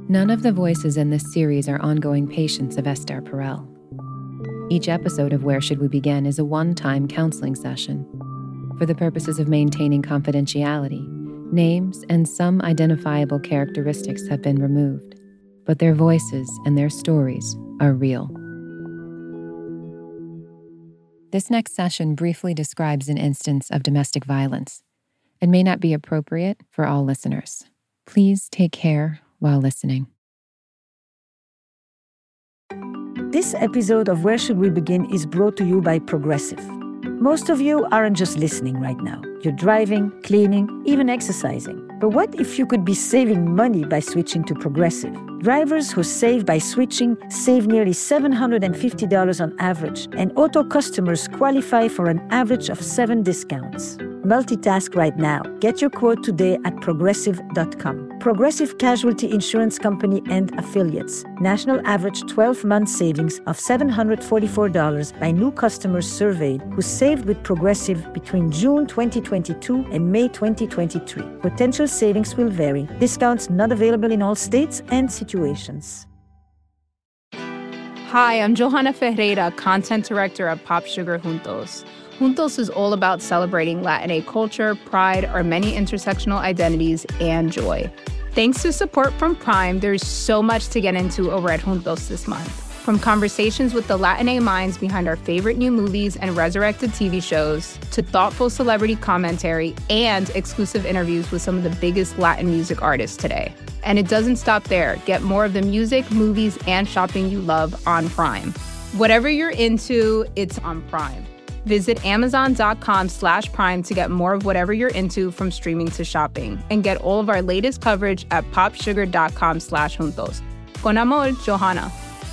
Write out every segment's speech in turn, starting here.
None of the voices in this series are ongoing patients of Esther Perel. Each episode of Where Should We Begin is a one-time counseling session. For the purposes of maintaining confidentiality, names and some identifiable characteristics have been removed, but their voices and their stories are real. This next session briefly describes an instance of domestic violence and may not be appropriate for all listeners. Please take care while listening. This episode of Where Should We Begin is brought to you by Progressive. Most of you aren't just listening right now. You're driving, cleaning, even exercising. But what if you could be saving money by switching to Progressive? Drivers who save by switching save nearly $750 on average, and auto customers qualify for an average of 7 discounts. Multitask right now. Get your quote today at progressive.com. Progressive Casualty Insurance Company and Affiliates. National average 12-month savings of $744 by new customers surveyed who saved with Progressive between June 2022 and May 2023. Potential savings will vary. Discounts not available in all states and situations. Hi, I'm Johanna Ferreira, Content Director at Pop Sugar Juntos. Juntos is all about celebrating Latin culture, pride, our many intersectional identities, and joy. Thanks to support from Prime, there's so much to get into over at Juntos this month. From conversations with the Latin minds behind our favorite new movies and resurrected TV shows, to thoughtful celebrity commentary and exclusive interviews with some of the biggest Latin music artists today. And it doesn't stop there. Get more of the music, movies, and shopping you love on Prime. Whatever you're into, it's on Prime. Visit Amazon.com/Prime to get more of whatever you're into, from streaming to shopping, and get all of our latest coverage at popsugar.com/juntos. Con amor, Johanna.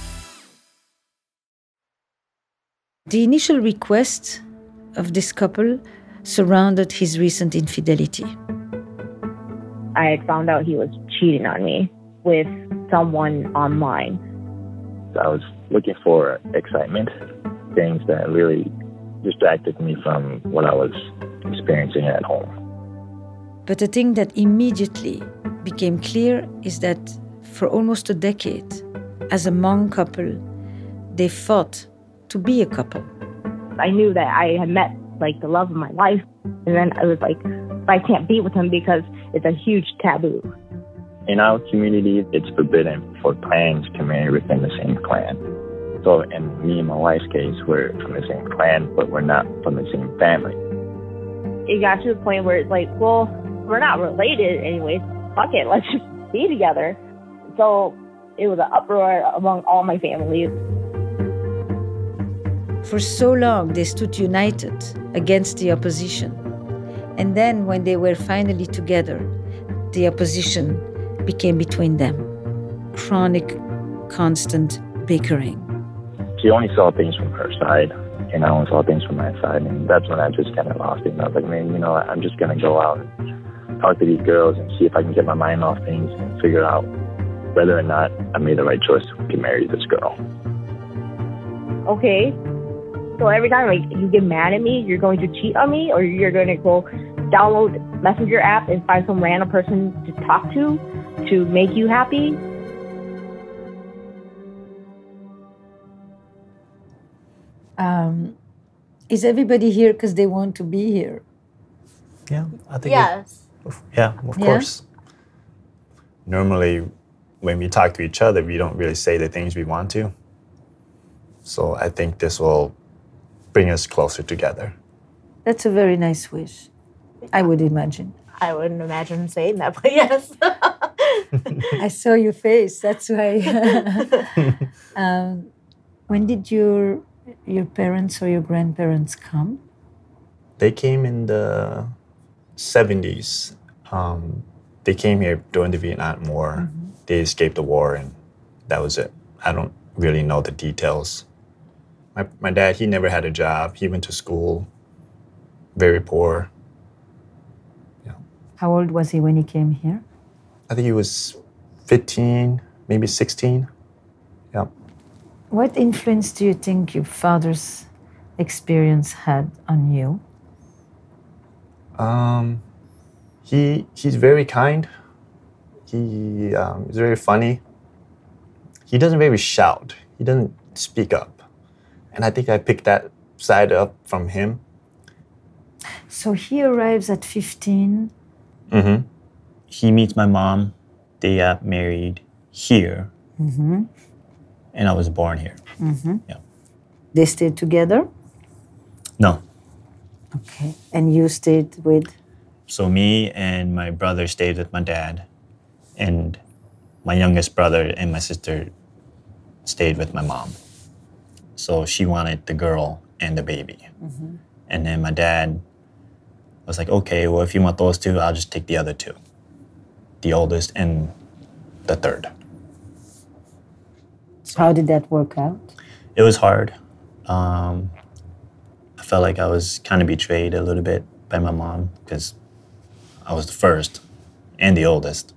The initial request of this couple surrounded his recent infidelity. I had found out he was cheating on me with someone online. I was looking for excitement, things that really distracted me from what I was experiencing at home. But the thing that immediately became clear is that for almost a decade, as a Hmong couple, they fought to be a couple. I knew that I had met the love of my life, and then I was like, I can't be with him because it's a huge taboo. In our community, it's forbidden for clans to marry within the same clan. So in me and my wife's case, we're from the same clan, but we're not from the same family. It got to the point where it's like, well, we're not related anyways. Fuck it, let's just be together. So it was an uproar among all my family. For so long, they stood united against the opposition. And then when they were finally together, the opposition became between them. Chronic, constant bickering. She only saw things from her side, and I only saw things from my side, and that's when I just kind of lost it. And I was like, man, I'm just going to go out and talk to these girls and see if I can get my mind off things and figure out whether or not I made the right choice to marry this girl. Okay, so every time you get mad at me, you're going to cheat on me, or you're going to go download Messenger app and find some random person to talk to make you happy? Is everybody here because they want to be here? Yeah, I think. Yes. Of course. Normally, when we talk to each other, we don't really say the things we want to. So I think this will bring us closer together. That's a very nice wish, I would imagine. I wouldn't imagine saying that, but yes. I saw your face, that's why. When did your parents or your grandparents come? They came in the 70s. They came here during the Vietnam War. Mm-hmm. They escaped the war, and that was it. I don't really know the details. My dad, he never had a job. He went to school, very poor. Yeah. How old was he when he came here? I think he was 15, maybe 16. Yeah. What influence do you think your father's experience had on you? He's very kind. He is very funny. He doesn't really shout. He doesn't speak up. And I think I picked that side up from him. So he arrives at 15. Mm-hmm. He meets my mom. They got married here. Mm-hmm. And I was born here. Mm-hmm. Yeah. They stayed together? No. Okay. And you stayed with? So me and my brother stayed with my dad. And my youngest brother and my sister stayed with my mom. So she wanted the girl and the baby. Mm-hmm. And then my dad was like, okay, well, if you want those two, I'll just take the other two. The oldest and the third. How did that work out? It was hard. I felt like I was kind of betrayed a little bit by my mom because I was the first and the oldest.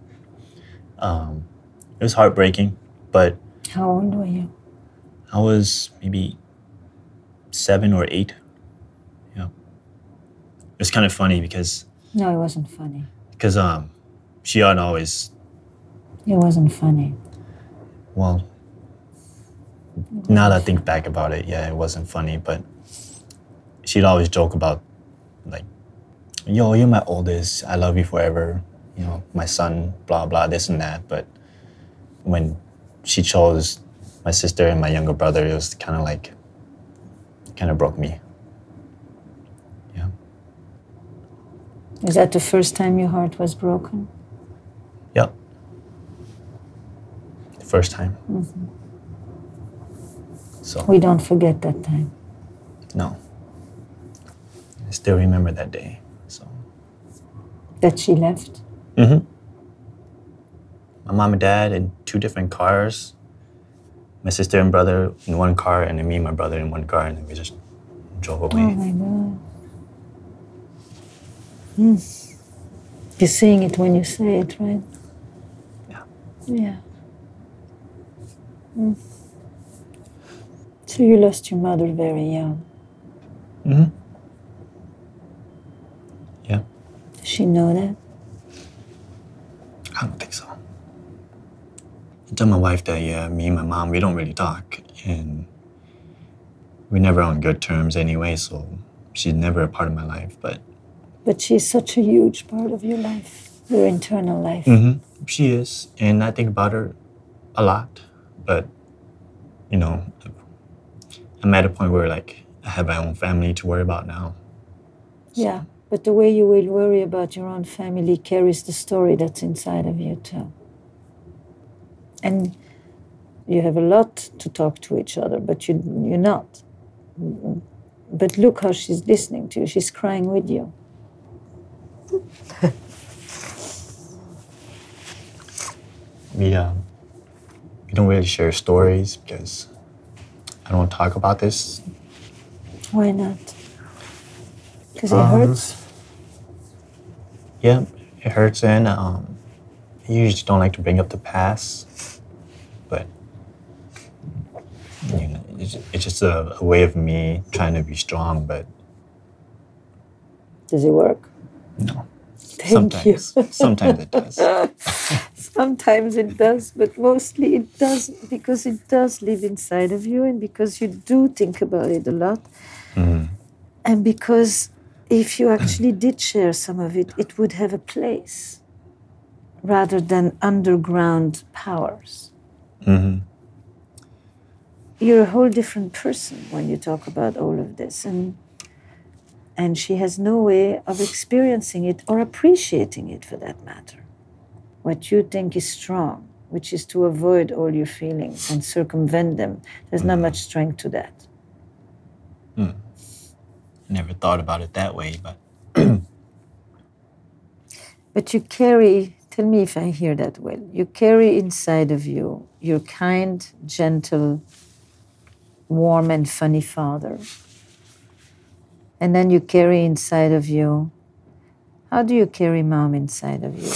It was heartbreaking, but... How old were you? I was maybe 7 or 8. Yeah. It was kind of funny because... No, it wasn't funny. Because she ought always... It wasn't funny. Well, now that I think back about it, yeah, it wasn't funny, but she'd always joke about, like, yo, you're my oldest, I love you forever, you know, my son, blah, blah, this and that. But when she chose my sister and my younger brother, it was kind of broke me. Yeah. Is that the first time your heart was broken? Yep. The first time. Mm-hmm. So. We don't forget that time. No. I still remember that day, so. That she left? Mm-hmm. My mom and dad in 2 different cars. My sister and brother in one car, and then me and my brother in one car, and then we just drove away. Oh my God. You're saying it when you say it, right? Yeah. Yeah. So you lost your mother very young. Mm-hmm. Yeah. Does she know that? I don't think so. I tell my wife that, yeah, me and my mom, we don't really talk. And we're never on good terms anyway, so she's never a part of my life. But she's such a huge part of your life, your internal life. Mm-hmm. She is. And I think about her a lot. But, you know, I'm at a point where, like, I have my own family to worry about now. So. Yeah, but the way you will worry about your own family carries the story that's inside of you, too. And you have a lot to talk to each other, but you're not. But look how she's listening to you. She's crying with you. We don't really share stories because I don't talk about this. Why not? Because it hurts? Yeah, it hurts, and I usually don't like to bring up the past, but you know, it's just a way of me trying to be strong, but... Does it work? No. Thank you. Sometimes it does. Sometimes it does, but mostly it doesn't, because it does live inside of you and because you do think about it a lot. Mm-hmm. And because if you actually did share some of it, it would have a place rather than underground powers. Mm-hmm. You're a whole different person when you talk about all of this. And she has no way of experiencing it or appreciating it, for that matter. What you think is strong, which is to avoid all your feelings and circumvent them, there's not much strength to that. I never thought about it that way, but... But you carry, tell me if I hear that well, you carry inside of you your kind, gentle, warm and funny father. And then you carry inside of you, how do you carry mom inside of you?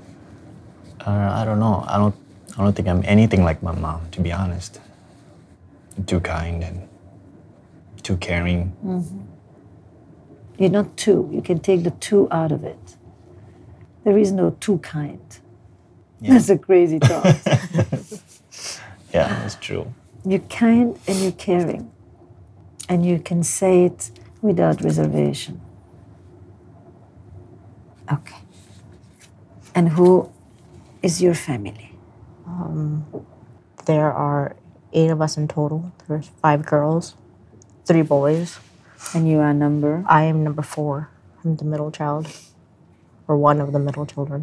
I don't know. I don't think I'm anything like my mom, to be honest. I'm too kind and too caring. Mm-hmm. You're not too. You can take the too out of it. There is no too kind. Yeah. That's a crazy thought. Yeah, that's true. You're kind and you're caring. And you can say it without reservation. Okay. And who is your family? There are 8 of us in total. There's 5 girls, 3 boys. And you are number? I am number 4. I'm the middle child, or one of the middle children.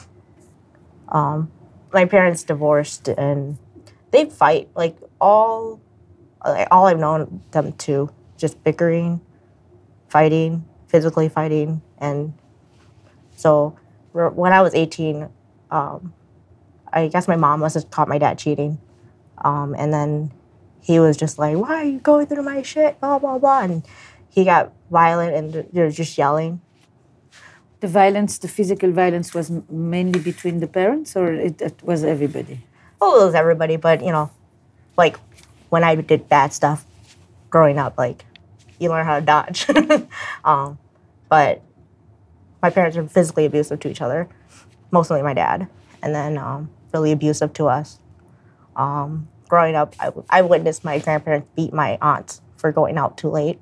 My parents divorced, and they fight. Like all I've known them to, just bickering, fighting, physically fighting, and so when I was 18, I guess my mom must have caught my dad cheating, and then he was just like, "Why are you going through my shit?" Blah blah blah, and he got violent and they're just yelling. The violence, the physical violence, was mainly between the parents, or it was everybody? Oh, it was everybody, but like when I did bad stuff growing up, like you learn how to dodge. But my parents are physically abusive to each other, mostly my dad, and then really abusive to us. Growing up, I witnessed my grandparents beat my aunts for going out too late.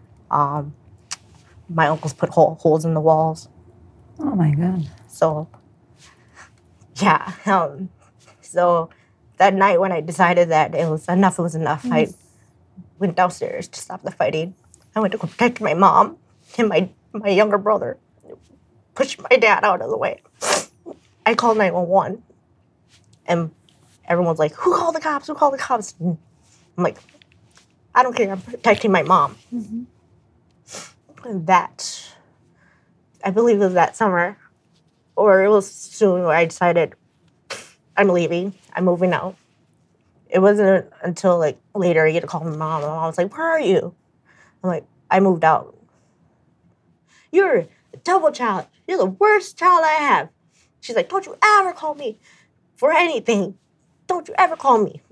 My uncles put holes in the walls. Oh my God. So, yeah. So that night when I decided that it was enough, I went downstairs to stop the fighting. I went to go protect my mom and my younger brother. Pushed my dad out of the way. I called 911. And everyone's like, who called the cops? Who called the cops? And I'm like, I don't care. I'm protecting my mom. Mm-hmm. And that, I believe it was that summer, or it was soon, where I decided I'm leaving. I'm moving out. It wasn't until like later I get a call from my mom. And I was like, where are you? I'm like, I moved out. You're a double child. You're the worst child I have. She's like, don't you ever call me for anything. Don't you ever call me.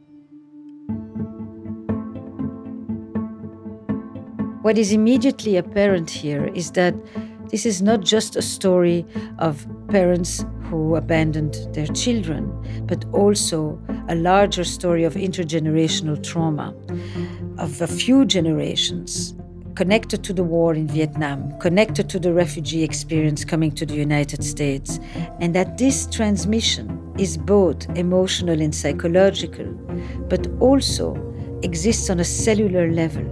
What is immediately apparent here is that this is not just a story of parents who abandoned their children, but also a larger story of intergenerational trauma, of a few generations connected to the war in Vietnam, connected to the refugee experience coming to the United States, and that this transmission is both emotional and psychological, but also exists on a cellular level.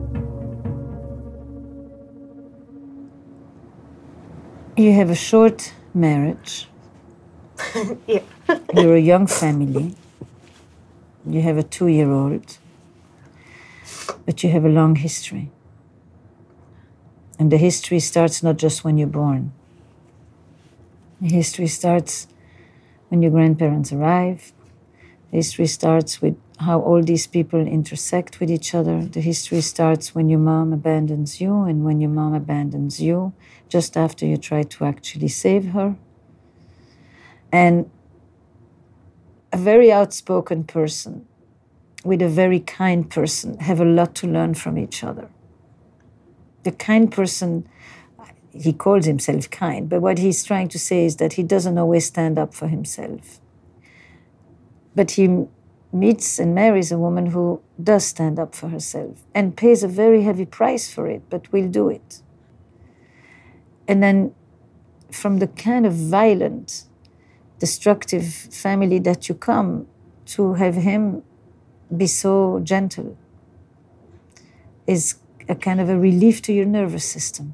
You have a short marriage. Yeah. You're a young family. You have a 2-year-old. But you have a long history. And the history starts not just when you're born. The history starts when your grandparents arrive. The history starts with how all these people intersect with each other. The history starts when your mom abandons you, and when your mom abandons you, just after you try to actually save her. And a very outspoken person with a very kind person have a lot to learn from each other. The kind person, he calls himself kind, but what he's trying to say is that he doesn't always stand up for himself. But he meets and marries a woman who does stand up for herself and pays a very heavy price for it, but will do it. And then from the kind of violent, destructive family that you come, to have him be so gentle is a kind of a relief to your nervous system.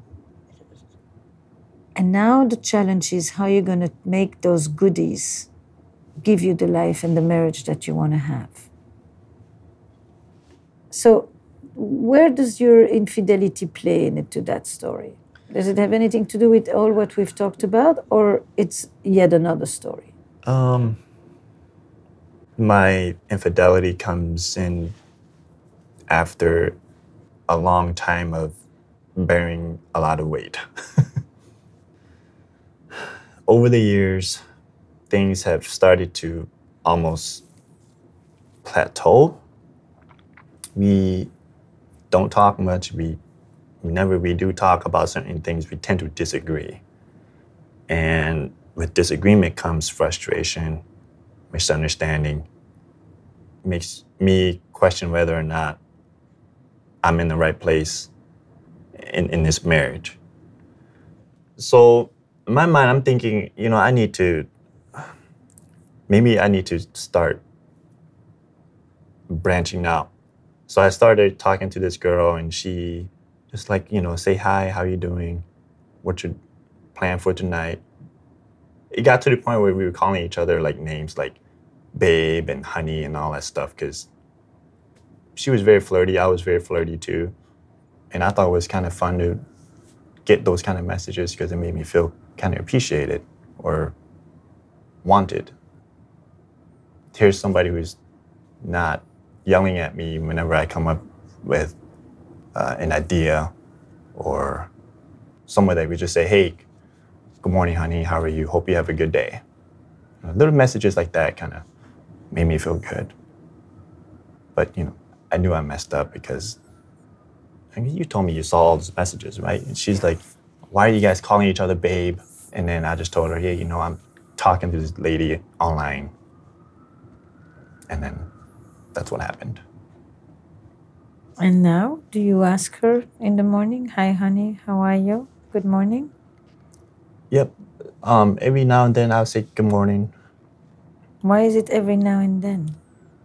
And now the challenge is how you're going to make those goodies give you the life and the marriage that you want to have. So where does your infidelity play into that story? Does it have anything to do with all what we've talked about, or it's yet another story? My infidelity comes in after a long time of bearing a lot of weight. Over the years, things have started to almost plateau. We don't talk much. Whenever we do talk about certain things, we tend to disagree. And with disagreement comes frustration, misunderstanding. Makes me question whether or not I'm in the right place in this marriage. So in my mind, I'm thinking, maybe I need to start branching out. So I started talking to this girl, and she just say hi, how you doing? What's your plan for tonight? It got to the point where we were calling each other names like babe and honey and all that stuff, because she was very flirty, I was very flirty too. And I thought it was kind of fun to get those kind of messages because it made me feel kind of appreciated or wanted. Here's somebody who's not yelling at me whenever I come up with an idea, or someone that we just say, hey, good morning, honey, how are you? Hope you have a good day. Little messages like that kind of made me feel good. But, I knew I messed up because you told me you saw all those messages, right? And she's like, why are you guys calling each other babe? And then I just told her, hey, I'm talking to this lady online. And then that's what happened. And now, do you ask her in the morning, hi, honey, how are you? Good morning? Yep. Every now and then I'll say good morning. Why is it every now and then?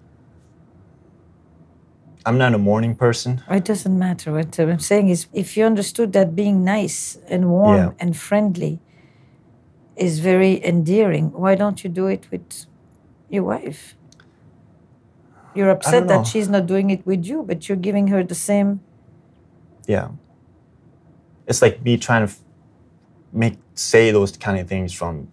I'm not a morning person. It doesn't matter. What I'm saying is, if you understood that being nice and warm and friendly is very endearing, why don't you do it with your wife? You're upset that she's not doing it with you, but you're giving her the same. Yeah. It's like me trying to say those kind of things from,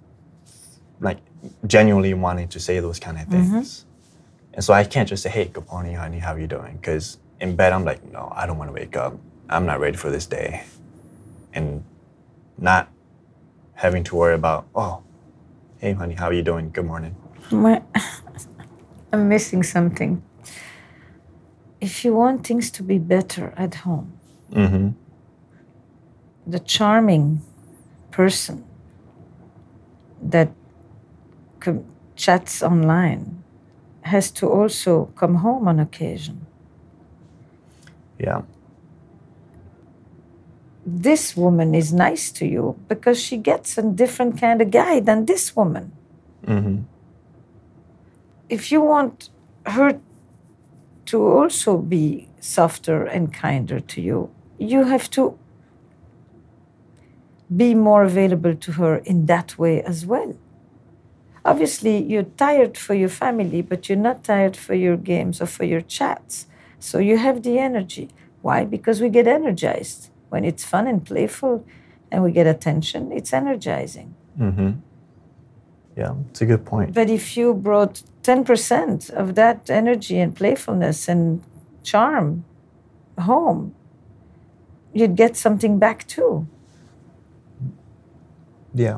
genuinely wanting to say those kind of things. Mm-hmm. And so I can't just say, hey, good morning, honey, how are you doing? Because in bed, I'm like, no, I don't want to wake up. I'm not ready for this day. And not having to worry about, oh, hey, honey, how are you doing? Good morning. I'm missing something. If you want things to be better at home, mm-hmm. the charming person that chats online has to also come home on occasion. Yeah. This woman is nice to you because she gets a different kind of guy than this woman. Mm-hmm. If you want her to also be softer and kinder to you, you have to be more available to her in that way as well. Obviously, you're tired for your family, but you're not tired for your games or for your chats. So you have the energy. Why? Because we get energized. When it's fun and playful and we get attention, it's energizing. Mm-hmm. Yeah, it's a good point. But if you brought 10% of that energy and playfulness and charm home, you'd get something back too. Yeah.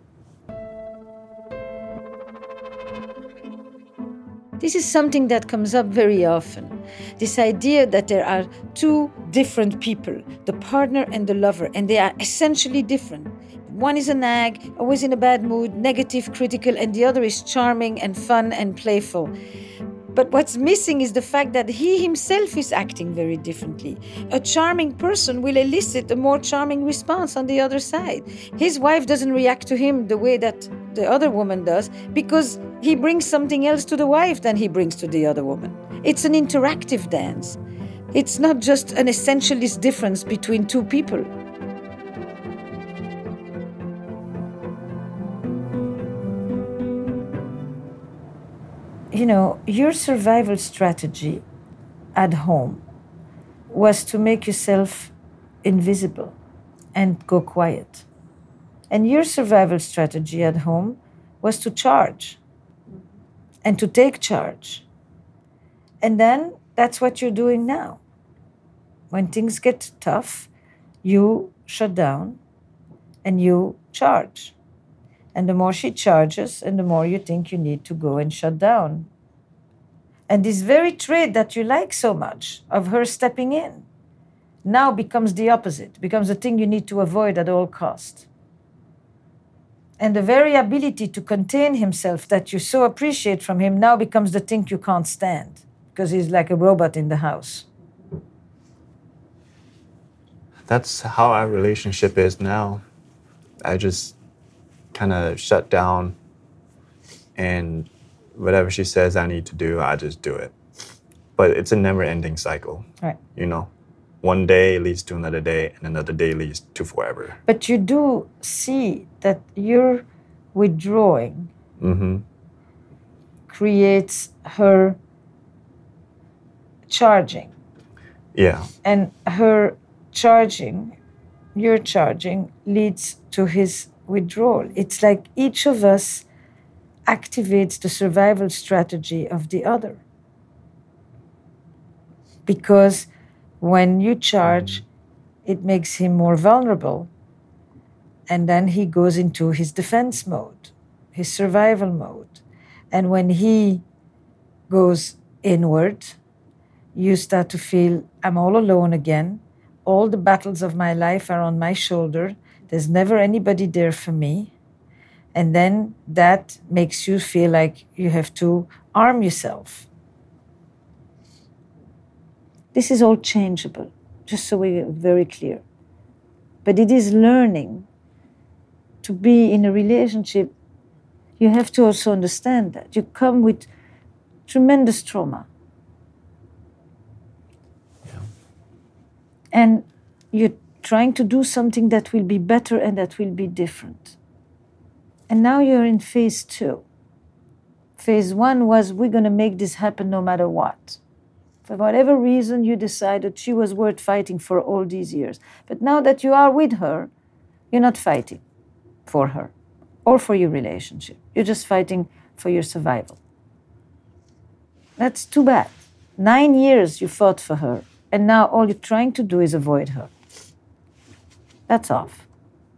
This is something that comes up very often. This idea that there are two different people, the partner and the lover, and they are essentially different. One is a nag, always in a bad mood, negative, critical, and the other is charming and fun and playful. But what's missing is the fact that he himself is acting very differently. A charming person will elicit a more charming response on the other side. His wife doesn't react to him the way that the other woman does because he brings something else to the wife than he brings to the other woman. It's an interactive dance. It's not just an essentialist difference between two people. You know, your survival strategy at home was to make yourself invisible and go quiet. And your survival strategy at home was to charge and to take charge. And then that's what you're doing now. When things get tough, you shut down and you charge. And the more she charges, and the more you think you need to go and shut down. And this very trait that you like so much, of her stepping in, now becomes the opposite, becomes a thing you need to avoid at all costs. And the very ability to contain himself that you so appreciate from him now becomes the thing you can't stand because he's like a robot in the house. That's how our relationship is now. I just kind of shut down, and whatever she says I need to do, I just do it. But it's a never-ending cycle. Right. You know, one day leads to another day, and another day leads to forever. But you do see that your withdrawing creates her charging. Yeah. And her charging, your charging, leads to his withdrawal. It's like each of us activates the survival strategy of the other. Because when you charge, it makes him more vulnerable. And then he goes into his defense mode, his survival mode. And when he goes inward, you start to feel, I'm all alone again. All the battles of my life are on my shoulder. There's never anybody there for me. And then that makes you feel like you have to arm yourself. This is all changeable, just so we're very clear. But it is learning to be in a relationship. You have to also understand that. You come with tremendous trauma. Yeah. And you're trying to do something that will be better and that will be different. And now you're in phase 2. Phase 1 was, we're going to make this happen no matter what. For whatever reason, you decided she was worth fighting for all these years. But now that you are with her, you're not fighting for her or for your relationship. You're just fighting for your survival. That's too bad. 9 years you fought for her, and now all you're trying to do is avoid her. That's off.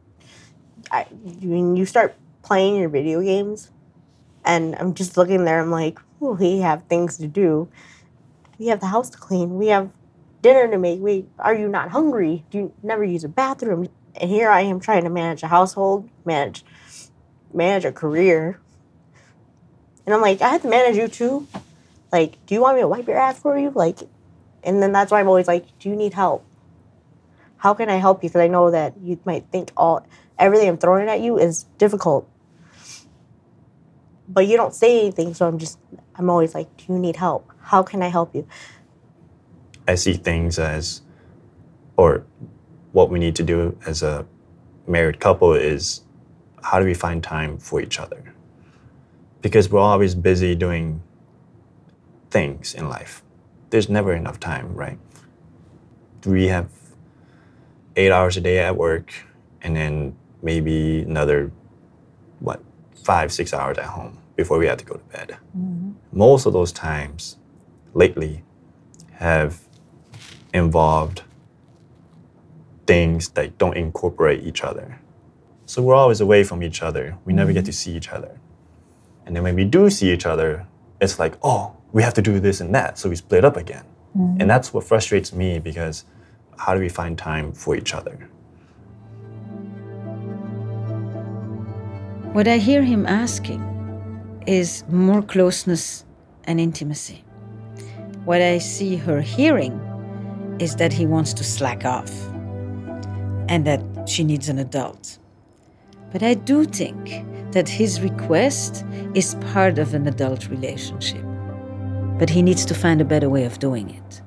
When you start playing your video games, and I'm just looking there, I'm like, oh, we have things to do. We have the house to clean. We have dinner to make. Are you not hungry? Do you never use a bathroom? And here I am trying to manage a household, manage a career. And I'm like, I have to manage you too. Like, do you want me to wipe your ass for you? Like, and then that's why I'm always like, do you need help? How can I help you? Because I know that you might think everything I'm throwing at you is difficult. But you don't say anything, so I'm always like, do you need help? How can I help you? I see things as, or what we need to do as a married couple is, how do we find time for each other? Because we're always busy doing things in life. There's never enough time, right? We have 8 hours a day at work, and then maybe another, 5-6 hours at home before we have to go to bed. Mm-hmm. Most of those times lately have involved things that don't incorporate each other. So we're always away from each other. We never get to see each other. And then when we do see each other, it's like, oh, we have to do this and that. So we split up again. Mm-hmm. And that's what frustrates me, because how do we find time for each other? What I hear him asking is more closeness and intimacy. What I see her hearing is that he wants to slack off and that she needs an adult. But I do think that his request is part of an adult relationship. But he needs to find a better way of doing it.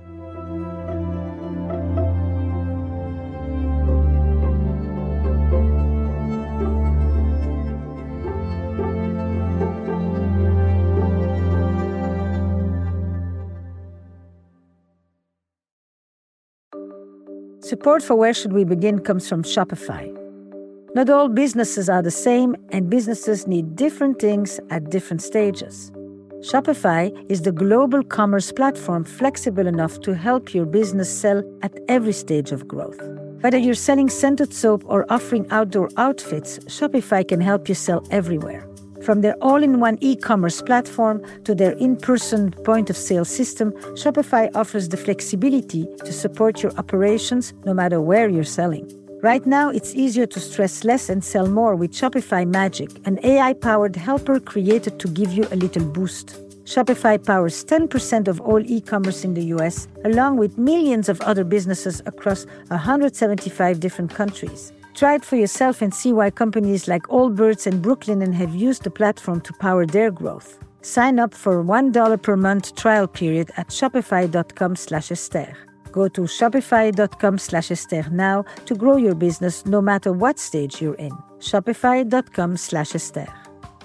Support for Where Should We Begin comes from Shopify. Not all businesses are the same, and businesses need different things at different stages. Shopify is the global commerce platform flexible enough to help your business sell at every stage of growth. Whether you're selling scented soap or offering outdoor outfits, Shopify can help you sell everywhere. From their all-in-one e-commerce platform to their in-person point-of-sale system, Shopify offers the flexibility to support your operations no matter where you're selling. Right now, it's easier to stress less and sell more with Shopify Magic, an AI-powered helper created to give you a little boost. Shopify powers 10% of all e-commerce in the US, along with millions of other businesses across 175 different countries. Try it for yourself and see why companies like Allbirds and Brooklinen have used the platform to power their growth. Sign up for a $1 per month trial period at shopify.com/Esther. Go to shopify.com/Esther now to grow your business no matter what stage you're in. Shopify.com/Esther.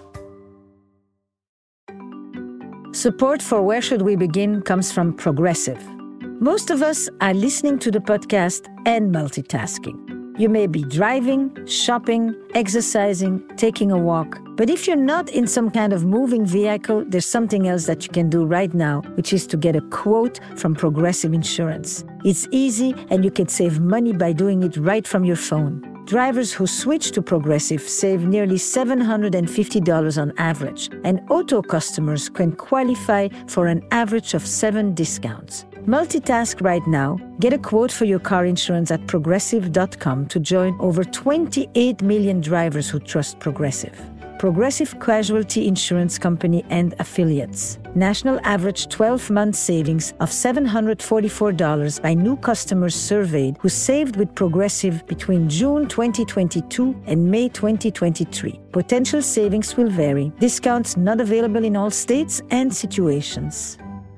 Support for Where Should We Begin comes from Progressive. Most of us are listening to the podcast and multitasking. You may be driving, shopping, exercising, taking a walk. But if you're not in some kind of moving vehicle, there's something else that you can do right now, which is to get a quote from Progressive Insurance. It's easy and you can save money by doing it right from your phone. Drivers who switch to Progressive save nearly $750 on average, and auto customers can qualify for an average of 7 discounts. Multitask right now. Get a quote for your car insurance at progressive.com to join over 28 million drivers who trust Progressive. Progressive Casualty Insurance Company and Affiliates. National average 12-month savings of $744 by new customers surveyed who saved with Progressive between June 2022 and May 2023. Potential savings will vary. Discounts not available in all states and situations.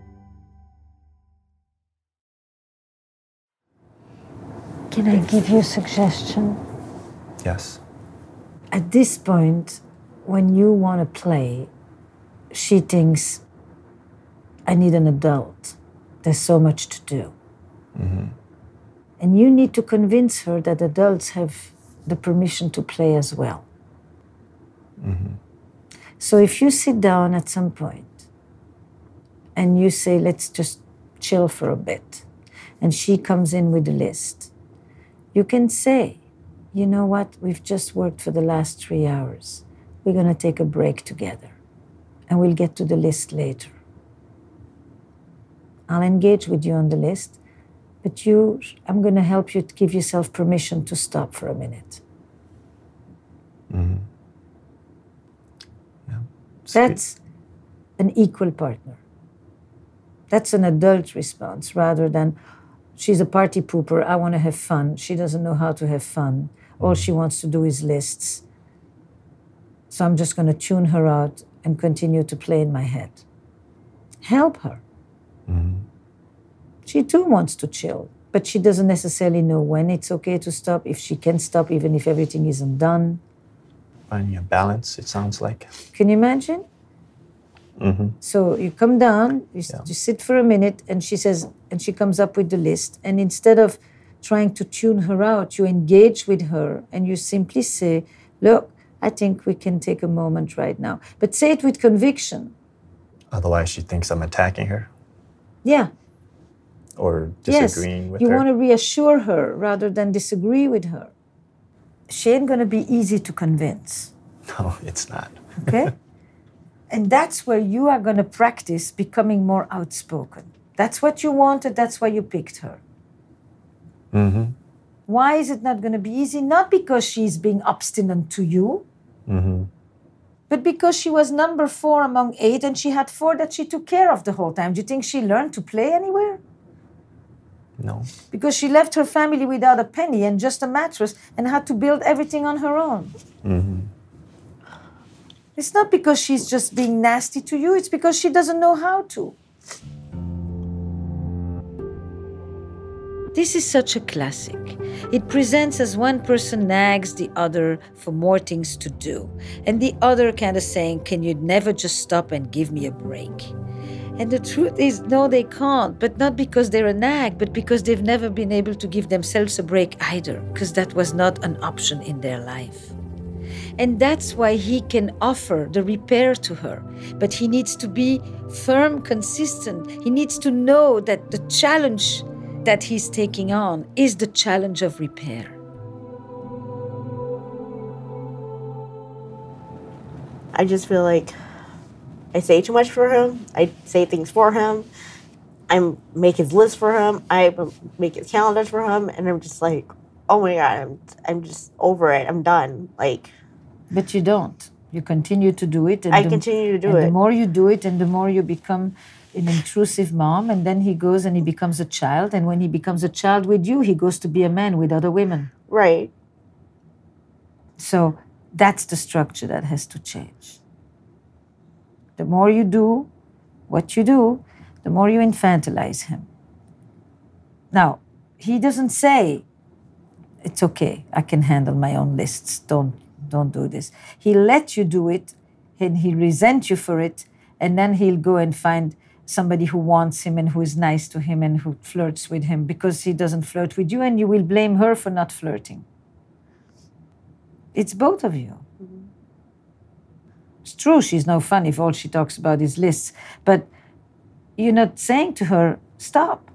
Can I give you a suggestion? Yes. At this point, when you want to play, she thinks, I need an adult. There's so much to do. Mm-hmm. And you need to convince her that adults have the permission to play as well. Mm-hmm. So if you sit down at some point and you say, let's just chill for a bit, and she comes in with a list, you can say, you know what, we've just worked for the last 3 hours. We're going to take a break together, and we'll get to the list later. I'll engage with you on the list, but I'm going to help you to give yourself permission to stop for a minute. Mm-hmm. Yeah. That's an equal partner. That's an adult response rather than, she's a party pooper, I want to have fun. She doesn't know how to have fun. All she wants to do is lists. So I'm just going to tune her out and continue to play in my head. Help her. Mm-hmm. She too wants to chill, but she doesn't necessarily know when it's okay to stop, if she can stop, even if everything isn't done. Finding a balance, it sounds like. Can you imagine? Mm-hmm. So you come down, you sit for a minute, and she says, and she comes up with the list. And instead of trying to tune her out, you engage with her and you simply say, look, I think we can take a moment right now. But say it with conviction. Otherwise, she thinks I'm attacking her. Yeah. Or disagreeing with her. You want to reassure her rather than disagree with her. She ain't going to be easy to convince. No, it's not. Okay? And that's where you are going to practice becoming more outspoken. That's what you wanted. That's why you picked her. Mm-hmm. Why is it not going to be easy? Not because she's being obstinate to you, mm-hmm. but because she was number 4 among 8 and she had 4 that she took care of the whole time. Do you think she learned to play anywhere? No. Because she left her family without a penny and just a mattress and had to build everything on her own. Mm-hmm. It's not because she's just being nasty to you. It's because she doesn't know how to. This is such a classic. It presents as one person nags the other for more things to do, and the other kind of saying, can you never just stop and give me a break? And the truth is, no, they can't, but not because they're a nag, but because they've never been able to give themselves a break either, because that was not an option in their life. And that's why he can offer the repair to her. But he needs to be firm, consistent. He needs to know that the challenge that he's taking on is the challenge of repair. I just feel like I say too much for him. I say things for him. I make his list for him. I make his calendars for him. And I'm just like, oh my God, I'm just over it. I'm done. Like, But you don't. You continue to do it. And I continue to do and it. the more you do it, and the more you become an intrusive mom, and then he goes and he becomes a child. And when he becomes a child with you, he goes to be a man with other women. Right. So that's the structure that has to change. The more you do what you do, the more you infantilize him. Now, he doesn't say, it's okay, I can handle my own lists, don't do this. He'll let you do it, and he'll resent you for it, and then he'll go and find somebody who wants him and who is nice to him and who flirts with him because he doesn't flirt with you, and you will blame her for not flirting. It's both of you. Mm-hmm. It's true, she's no fun if all she talks about is lists, but you're not saying to her, stop.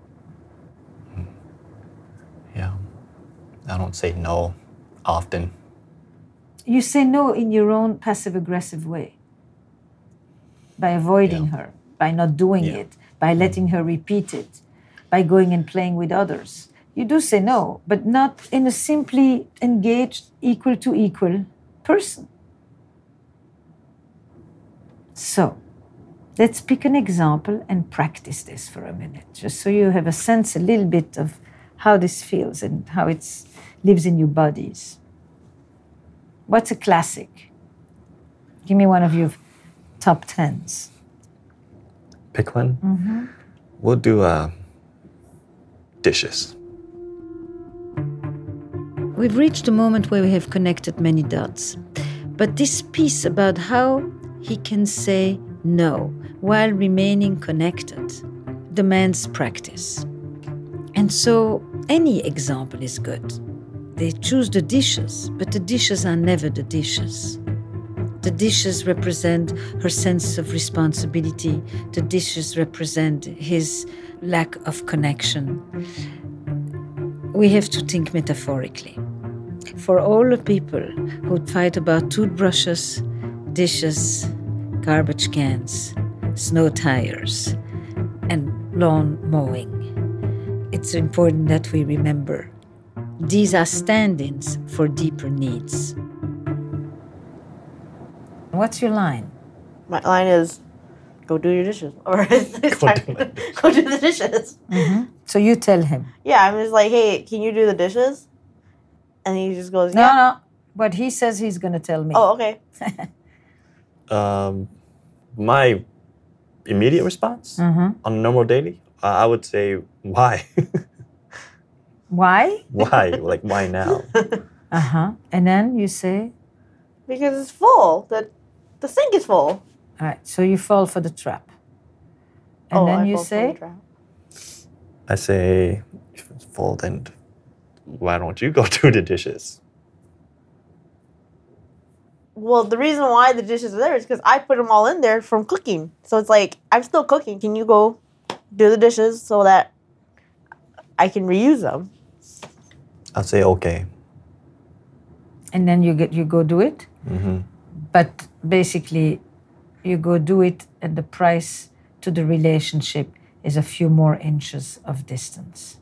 Yeah. I don't say no often. You say no in your own passive-aggressive way. By avoiding her, by not doing it, by letting her repeat it, by going and playing with others. You do say no, but not in a simply engaged, equal to equal person. So, let's pick an example and practice this for a minute, just so you have a sense, a little bit of how this feels and how it lives in your bodies. What's a classic? Give me one of your top 10s. Pick one? Mm-hmm. We'll do dishes. We've reached a moment where we have connected many dots. But this piece about how he can say no while remaining connected demands practice. And so any example is good. They choose the dishes, but the dishes are never the dishes. The dishes represent her sense of responsibility. The dishes represent his lack of connection. We have to think metaphorically. For all the people who fight about toothbrushes, dishes, garbage cans, snow tires, and lawn mowing, it's important that we remember these are stand-ins for deeper needs. What's your line? My line is, go do your dishes. Or it's time to go do the dishes. Mm-hmm. So you tell him. Yeah, I'm just like, hey, can you do the dishes? And he just goes, yeah. No. But he says he's going to tell me. Oh, okay. My immediate response on a normal daily, I would say, why? Why? Why? Like, why now? Uh-huh. And then you say? Because it's full. The sink is full. All right. So you fall for the trap. And then you say? I say, if it's full, then why don't you go do the dishes? Well, the reason why the dishes are there is because I put them all in there from cooking. So it's like, I'm still cooking. Can you go do the dishes so that I can reuse them? I'll say, okay. And then you go do it? Mm-hmm. But basically, you go do it, and the price to the relationship is a few more inches of distance.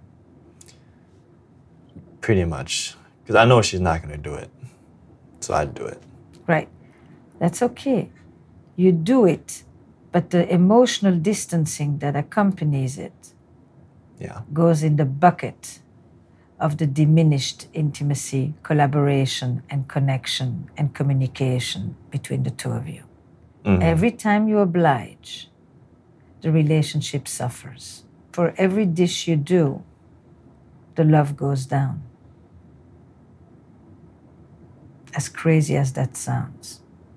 Pretty much. Because I know she's not going to do it. So I'd do it. Right. That's okay. You do it, but the emotional distancing that accompanies it goes in the bucket of the diminished intimacy, collaboration, and connection and communication between the two of you. Mm-hmm. Every time you oblige, the relationship suffers. For every dish you do, the love goes down. As crazy as that sounds.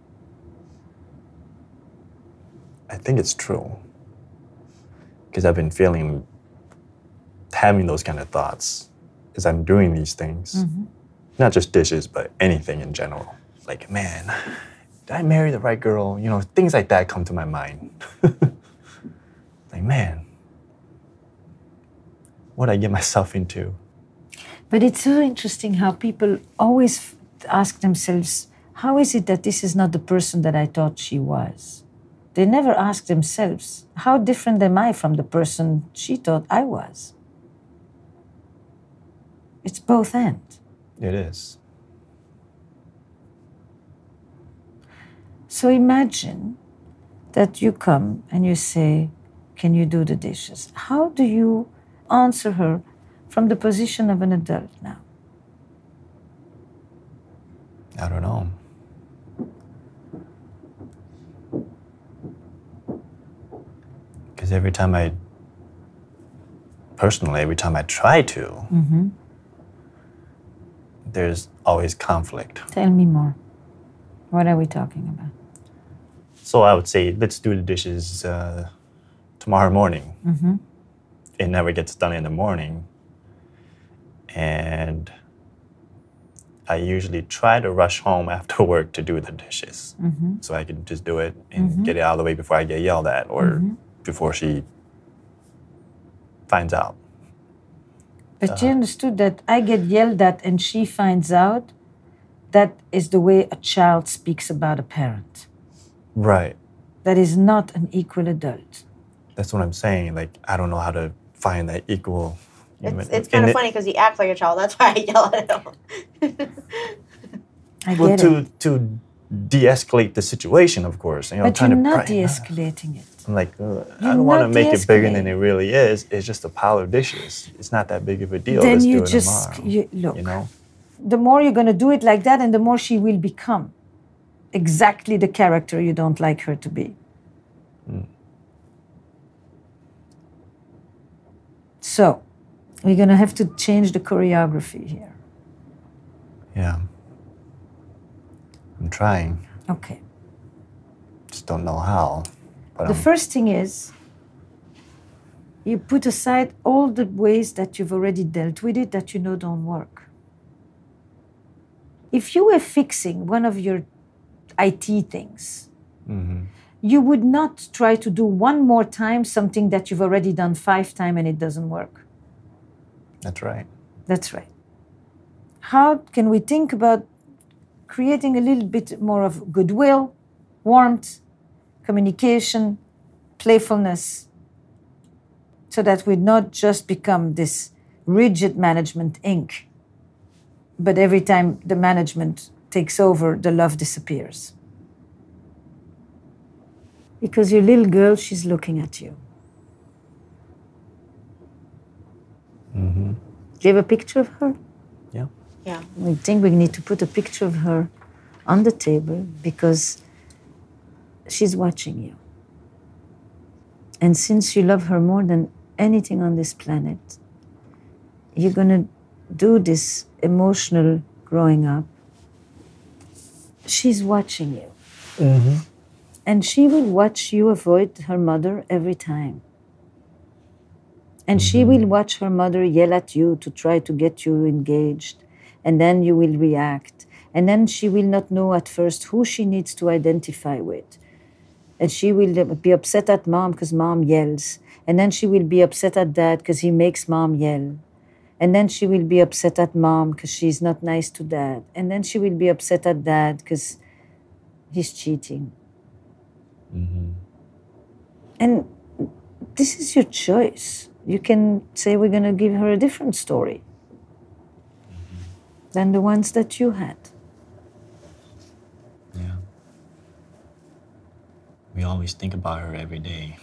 I think it's true. Because I've been having those kind of thoughts as I'm doing these things. Mm-hmm. Not just dishes, but anything in general. Like, man, did I marry the right girl? You know, things like that come to my mind. Like, man, what did I get myself into? But it's so interesting how people always ask themselves, how is it that this is not the person that I thought she was? They never ask themselves, how different am I from the person she thought I was? It's both ends. It is. So imagine that you come and you say, can you do the dishes? How do you answer her from the position of an adult now? I don't know. Because every time I try to, there's always conflict. Tell me more. What are we talking about? So I would say, let's do the dishes tomorrow morning. It never gets done in the morning. And I usually try to rush home after work to do the dishes. So I can just do it and get it out of the way before I get yelled at or before she finds out. But you understood that I get yelled at and she finds out. That is the way a child speaks about a parent. Right. That is not an equal adult. That's what I'm saying. Like, I don't know how to find that equal. It's kind of funny because he acts like a child. That's why I yell at him. I get it. To de-escalate the situation, of course. You know, But you're not de-escalating it. I'm like, I don't want to make it bigger than it really is. It's just a pile of dishes. It's not that big of a deal. Then Let's you do it just, tomorrow. look, you know? The more you're going to do it like that, and the more she will become exactly the character you don't like her to be. So, we're going to have to change the choreography here. Yeah. I'm trying. Okay. Just don't know how. But The first thing is, you put aside all the ways that you've already dealt with it that you know don't work. If you were fixing one of your IT things, you would not try to do one more time something that you've already done 5 times and it doesn't work. That's right. That's right. How can we think about creating a little bit more of goodwill, warmth, communication, playfulness, so that we not just become this rigid management Inc., but every time the management takes over, the love disappears. Because your little girl, she's looking at you. Do you have a picture of her? Yeah. Yeah. We think we need to put a picture of her on the table because she's watching you. And since you love her more than anything on this planet, you're going to do this emotional growing up. She's watching you. And she will watch you avoid her mother every time. And she will watch her mother yell at you to try to get you engaged. And then you will react. And then she will not know at first who she needs to identify with. And she will be upset at mom because mom yells. And then she will be upset at dad because he makes mom yell. And then she will be upset at mom because she's not nice to dad. And then she will be upset at dad because he's cheating. And this is your choice. You can say we're going to give her a different story than the ones that you had. Yeah. We always think about her every day.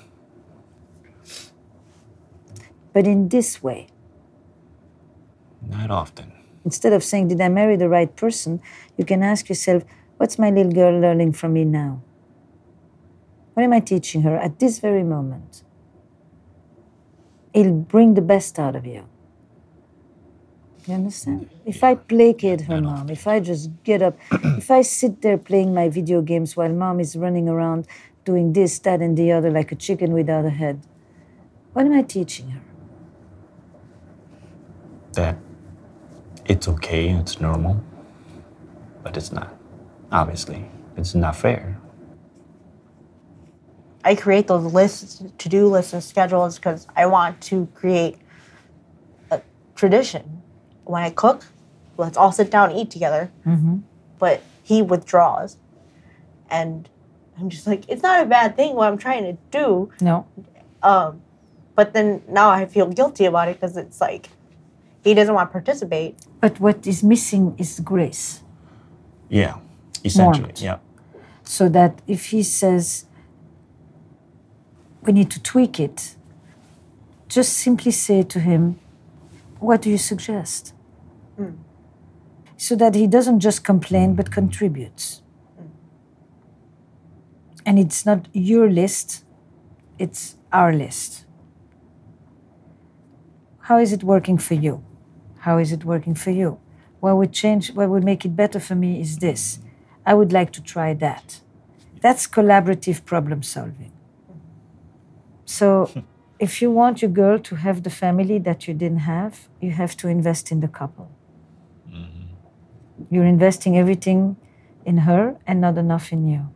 But in this way, Not often. instead of saying, did I marry the right person? You can ask yourself, what's my little girl learning from me now? What am I teaching her at this very moment? It'll bring the best out of you. You understand? If I placate her mom, if I just get up, if I sit there playing my video games while mom is running around doing this, that, and the other like a chicken without a head, what am I teaching her? That it's okay, it's normal, but it's not. Obviously, it's not fair. I create those lists, to-do lists and schedules because I want to create a tradition. When I cook, let's all sit down and eat together. But he withdraws. And I'm just like, it's not a bad thing what I'm trying to do. No. But then now I feel guilty about it because it's like, he doesn't want to participate. But what is missing is grace. Yeah, essentially, Warmth. yeah. So that if he says, we need to tweak it, just simply say to him, what do you suggest? So that he doesn't just complain, but contributes. And it's not your list, it's our list. How is it working for you? How is it working for you? What would make it better for me is this. I would like to try that. That's collaborative problem solving. So if you want your girl to have the family that you didn't have, you have to invest in the couple. You're investing everything in her and not enough in you.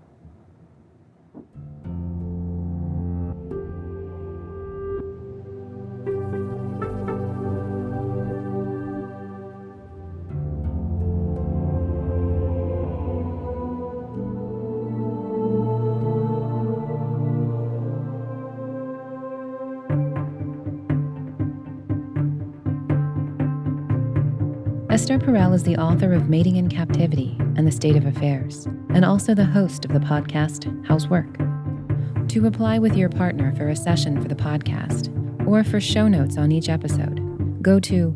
Esther Perel is the author of Mating in Captivity and the State of Affairs, and also the host of the podcast Housework. To apply with your partner for a session for the podcast, or for show notes on each episode, go to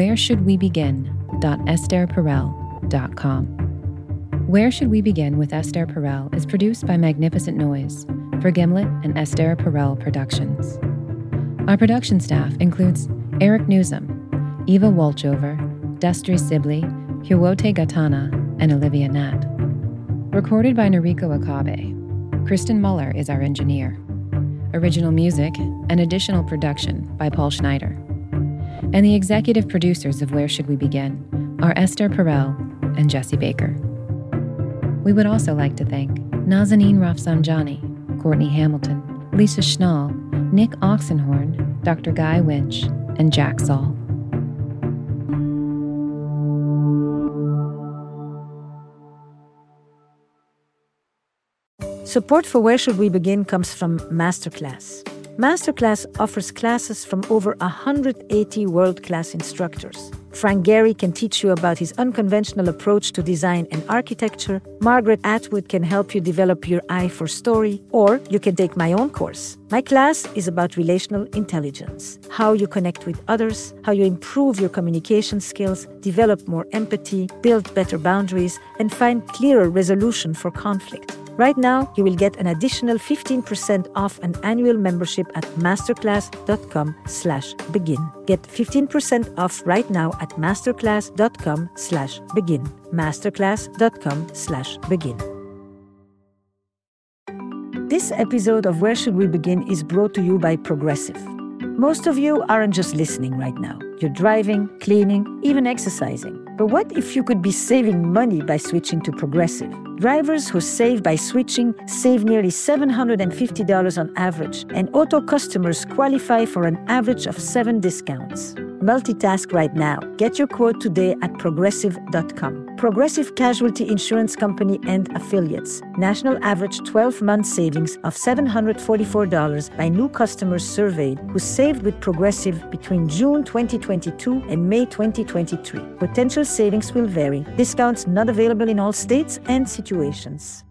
whereshouldwebegin.estherperel.com. Where Should We Begin with Esther Perel is produced by Magnificent Noise for Gimlet and Esther Perel Productions. Our production staff includes Eric Newsom, Eva Walchover, Destry Sibley, Hiwote Gatana, and Olivia Nat. Recorded by Noriko Akabe. Kristen Muller is our engineer. Original music and additional production by Paul Schneider. And the executive producers of Where Should We Begin are Esther Perel and Jesse Baker. We would also like to thank Nazanin Rafsanjani, Courtney Hamilton, Lisa Schnall, Nick Oxenhorn, Dr. Guy Winch, and Jack Saul. Support for Where Should We Begin comes from Masterclass. Masterclass offers classes from over 180 world-class instructors. Frank Gehry can teach you about his unconventional approach to design and architecture. Margaret Atwood can help you develop your eye for story. Or you can take my own course. My class is about relational intelligence, how you connect with others, how you improve your communication skills, develop more empathy, build better boundaries, and find clearer resolution for conflict. Right now, you will get an additional 15% off an annual membership at masterclass.com/begin. Get 15% off right now at masterclass.com/begin. masterclass.com/begin. This episode of Where Should We Begin is brought to you by Progressive. Most of you aren't just listening right now. You're driving, cleaning, even exercising. But what if you could be saving money by switching to Progressive? Drivers who save by switching save nearly $750 on average, and auto customers qualify for an average of 7 discounts. Multitask right now. Get your quote today at progressive.com. Progressive Casualty Insurance Company and Affiliates. National average 12-month savings of $744 by new customers surveyed who saved with Progressive between June 2022 and May 2023. Potential savings will vary. Discounts not available in all states and situations.